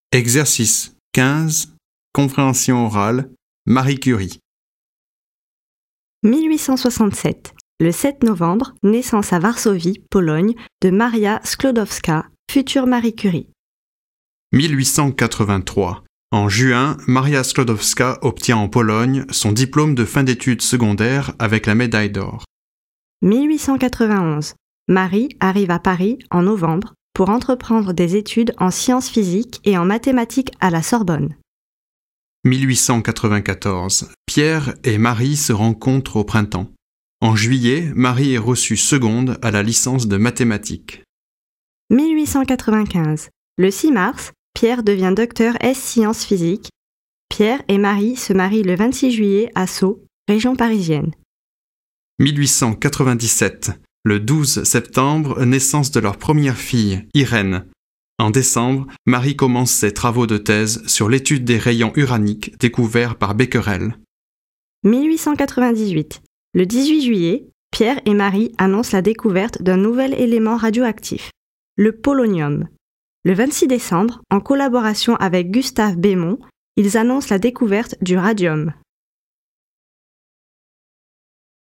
Exercice 15. Compréhension orale. Marie Curie. 1867. Le 7 novembre, naissance à Varsovie, Pologne, de Maria Sklodowska, future Marie Curie. 1883. En juin, Maria Sklodowska obtient en Pologne son diplôme de fin d'études secondaires avec la médaille d'or. 1891. Marie arrive à Paris en novembre pour entreprendre des études en sciences physiques et en mathématiques à la Sorbonne. 1894. Pierre et Marie se rencontrent au printemps. En juillet, Marie est reçue seconde à la licence de mathématiques. 1895. Le 6 mars, Pierre devient docteur ès sciences physiques. Pierre et Marie se marient le 26 juillet à Sceaux, région parisienne. 1897. Le 12 septembre, naissance de leur première fille, Irène. En décembre, Marie commence ses travaux de thèse sur l'étude des rayons uraniques découverts par Becquerel. 1898. Le 18 juillet, Pierre et Marie annoncent la découverte d'un nouvel élément radioactif, le polonium. Le 26 décembre, en collaboration avec Gustave Bémont, ils annoncent la découverte du radium.